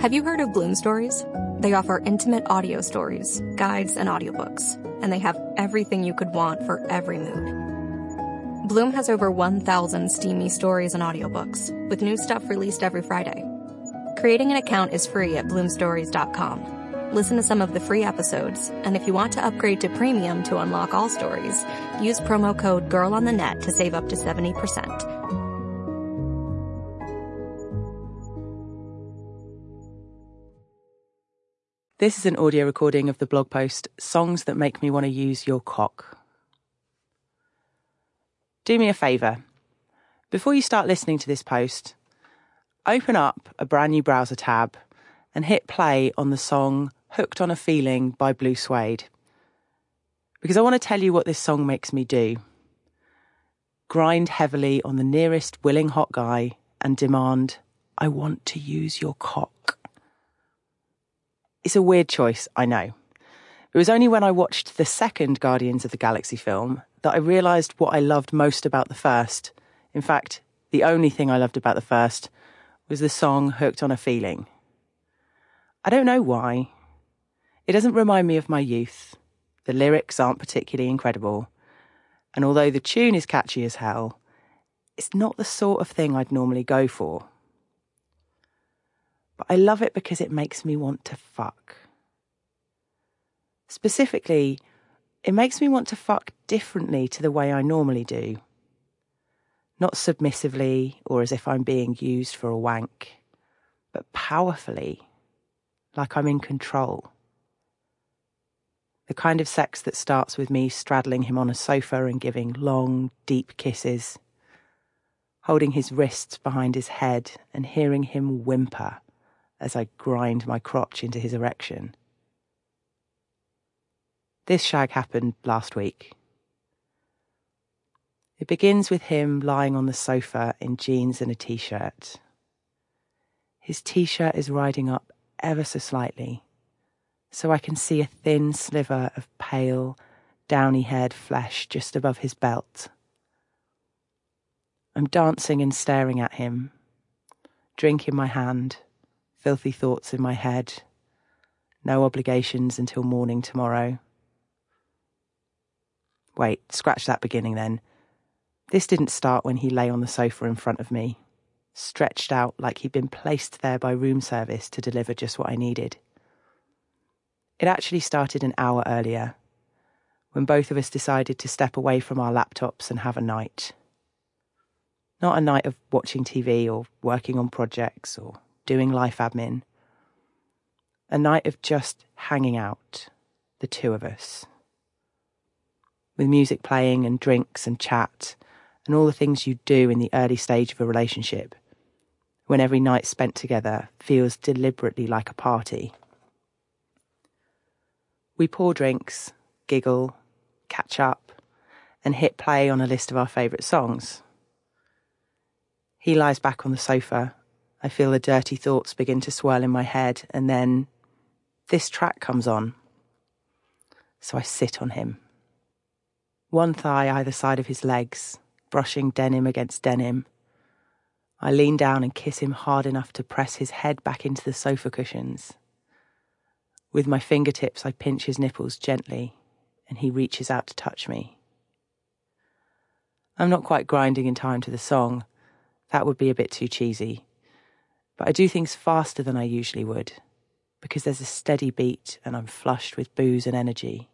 Have you heard of Bloom Stories? They offer intimate audio stories, guides, and audiobooks, and they have everything you could want for every mood. Bloom has over 1,000 steamy stories and audiobooks, with new stuff released every Friday. Creating an account is free at bloomstories.com. Listen to some of the free episodes, and if you want to upgrade to premium to unlock all stories, use promo code GIRLONTHENET to save up to 70%. This is an audio recording of the blog post, Songs That Make Me Want to Use Your Cock. Do me a favour. Before you start listening to this post, open up a brand new browser tab and hit play on the song Hooked on a Feeling by Blue Suede. Because I want to tell you what this song makes me do. Grind heavily on the nearest willing hot guy and demand, I want to use your cock. It's a weird choice, I know. It was only when I watched the second Guardians of the Galaxy film that I realised what I loved most about the first. In fact, the only thing I loved about the first was the song Hooked on a Feeling. I don't know why. It doesn't remind me of my youth. The lyrics aren't particularly incredible. And although the tune is catchy as hell, it's not the sort of thing I'd normally go for. But I love it because it makes me want to fuck. Specifically, it makes me want to fuck differently to the way I normally do. Not submissively or as if I'm being used for a wank, but powerfully, like I'm in control. The kind of sex that starts with me straddling him on a sofa and giving long, deep kisses, holding his wrists behind his head and hearing him whimper as I grind my crotch into his erection. This shag happened last week. It begins with him lying on the sofa in jeans and a t-shirt. His t-shirt is riding up ever so slightly, so I can see a thin sliver of pale, downy-haired flesh just above his belt. I'm dancing and staring at him, drink in my hand, filthy thoughts in my head, no obligations until morning tomorrow. Wait, scratch that beginning then. This didn't start when he lay on the sofa in front of me, stretched out like he'd been placed there by room service to deliver just what I needed. It actually started an hour earlier, when both of us decided to step away from our laptops and have a night. Not a night of watching TV or working on projects or doing life admin. A night of just hanging out, the two of us. With music playing and drinks and chat and all the things you do in the early stage of a relationship, when every night spent together feels deliberately like a party. We pour drinks, giggle, catch up, and hit play on a list of our favourite songs. He lies back on the sofa. I feel the dirty thoughts begin to swirl in my head, and then this track comes on. So I sit on him. One thigh either side of his legs, brushing denim against denim. I lean down and kiss him hard enough to press his head back into the sofa cushions. With my fingertips, I pinch his nipples gently, and he reaches out to touch me. I'm not quite grinding in time to the song. That would be a bit too cheesy. But I do things faster than I usually would, because there's a steady beat and I'm flushed with booze and energy.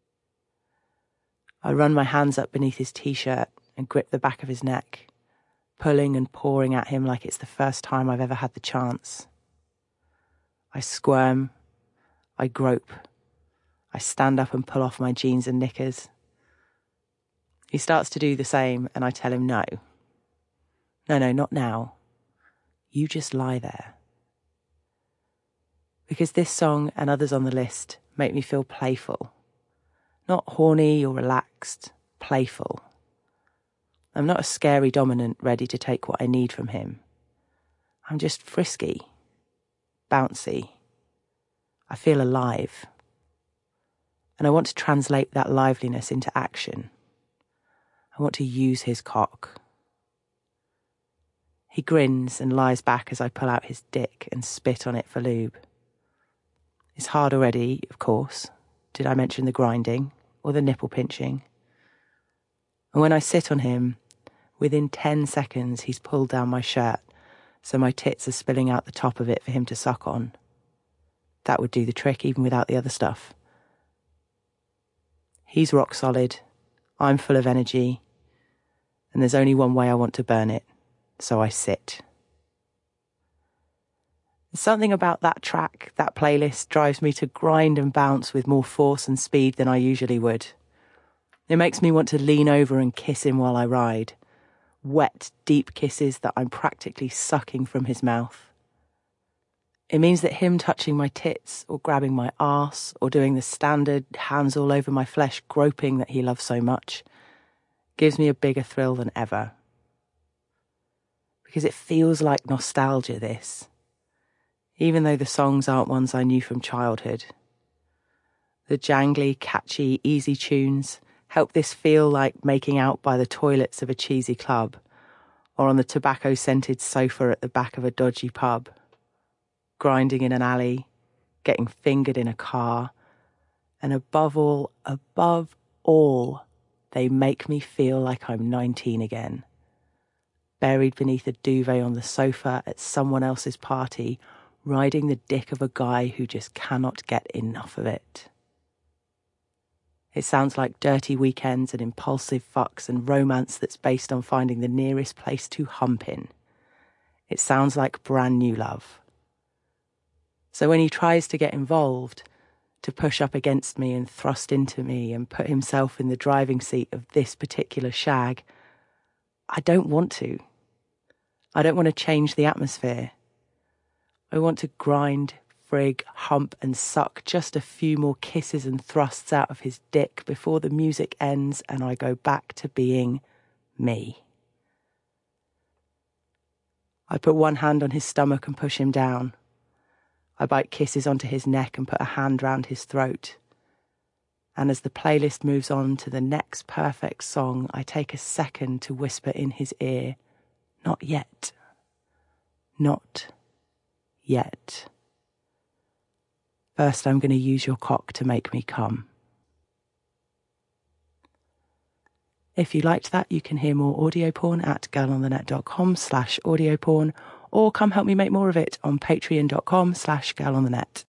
I run my hands up beneath his t-shirt and grip the back of his neck, pulling and pouring at him like it's the first time I've ever had the chance. I squirm, I grope, I stand up and pull off my jeans and knickers. He starts to do the same and I tell him no. No, not now. You just lie there. Because this song and others on the list make me feel playful. Not horny or relaxed, playful. I'm not a scary dominant ready to take what I need from him. I'm just frisky, bouncy. I feel alive. And I want to translate that liveliness into action. I want to use his cock. He grins and lies back as I pull out his dick and spit on it for lube. It's hard already, of course. Did I mention the grinding or the nipple pinching? And when I sit on him, within 10 seconds he's pulled down my shirt so my tits are spilling out the top of it for him to suck on. That would do the trick even without the other stuff. He's rock solid, I'm full of energy, and there's only one way I want to burn it, so I sit. Something about that track, that playlist, drives me to grind and bounce with more force and speed than I usually would. It makes me want to lean over and kiss him while I ride. Wet, deep kisses that I'm practically sucking from his mouth. It means that him touching my tits or grabbing my arse or doing the standard hands all over my flesh groping that he loves so much gives me a bigger thrill than ever. Because it feels like nostalgia, this. Even though the songs aren't ones I knew from childhood. The jangly, catchy, easy tunes help this feel like making out by the toilets of a cheesy club or on the tobacco-scented sofa at the back of a dodgy pub, grinding in an alley, getting fingered in a car, and above all, they make me feel like I'm 19 again, buried beneath a duvet on the sofa at someone else's party, riding the dick of a guy who just cannot get enough of it. It sounds like dirty weekends and impulsive fucks and romance that's based on finding the nearest place to hump in. It sounds like brand new love. So when he tries to get involved, to push up against me and thrust into me and put himself in the driving seat of this particular shag, I don't want to. I don't want to change the atmosphere. I want to grind, frig, hump and suck just a few more kisses and thrusts out of his dick before the music ends and I go back to being me. I put one hand on his stomach and push him down. I bite kisses onto his neck and put a hand round his throat. And as the playlist moves on to the next perfect song, I take a second to whisper in his ear, "Not yet. Not yet. First, I'm going to use your cock to make me come." If you liked that, you can hear more audio porn at girlonthenet.com/audioporn, or come help me make more of it on patreon.com/girlonthenet.